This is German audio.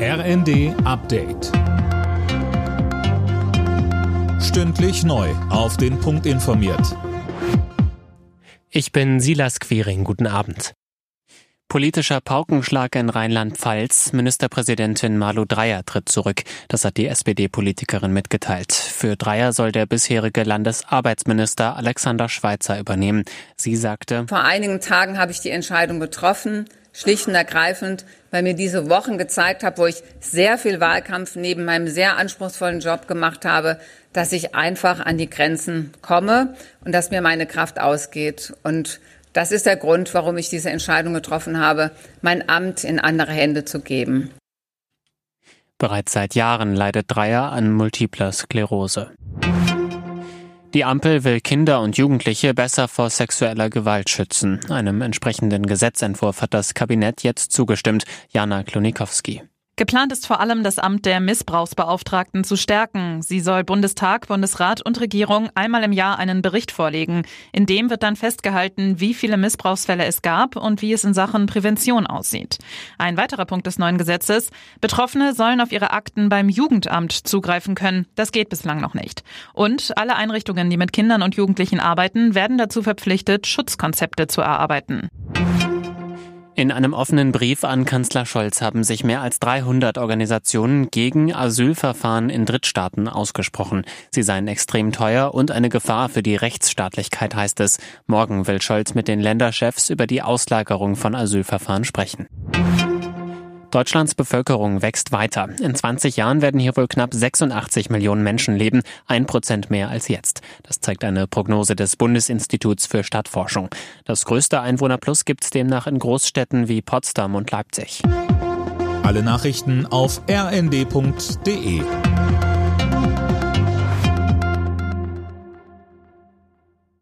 RND Update. Stündlich neu auf den Punkt informiert. Ich bin Silas Quiring, guten Abend. Politischer Paukenschlag in Rheinland-Pfalz. Ministerpräsidentin Malu Dreyer tritt zurück. Das hat die SPD-Politikerin mitgeteilt. Für Dreyer soll der bisherige Landesarbeitsminister Alexander Schweitzer übernehmen. Sie sagte: Vor einigen Tagen habe ich die Entscheidung getroffen, schlicht und ergreifend, weil mir diese Wochen gezeigt habe, wo ich sehr viel Wahlkampf neben meinem sehr anspruchsvollen Job gemacht habe, dass ich einfach an die Grenzen komme und dass mir meine Kraft ausgeht. Und das ist der Grund, warum ich diese Entscheidung getroffen habe, mein Amt in andere Hände zu geben. Bereits seit Jahren leidet Dreyer an multipler Sklerose. Die Ampel will Kinder und Jugendliche besser vor sexueller Gewalt schützen. Einem entsprechenden Gesetzentwurf hat das Kabinett jetzt zugestimmt. Jana Klonikowski. Geplant ist vor allem, das Amt der Missbrauchsbeauftragten zu stärken. Sie soll Bundestag, Bundesrat und Regierung einmal im Jahr einen Bericht vorlegen. In dem wird dann festgehalten, wie viele Missbrauchsfälle es gab und wie es in Sachen Prävention aussieht. Ein weiterer Punkt des neuen Gesetzes: Betroffene sollen auf ihre Akten beim Jugendamt zugreifen können. Das geht bislang noch nicht. Und alle Einrichtungen, die mit Kindern und Jugendlichen arbeiten, werden dazu verpflichtet, Schutzkonzepte zu erarbeiten. In einem offenen Brief an Kanzler Scholz haben sich mehr als 300 Organisationen gegen Asylverfahren in Drittstaaten ausgesprochen. Sie seien extrem teuer und eine Gefahr für die Rechtsstaatlichkeit, heißt es. Morgen will Scholz mit den Länderchefs über die Auslagerung von Asylverfahren sprechen. Deutschlands Bevölkerung wächst weiter. In 20 Jahren werden hier wohl knapp 86 Millionen Menschen leben, 1% mehr als jetzt. Das zeigt eine Prognose des Bundesinstituts für Stadtforschung. Das größte Einwohnerplus gibt es demnach in Großstädten wie Potsdam und Leipzig. Alle Nachrichten auf rnd.de.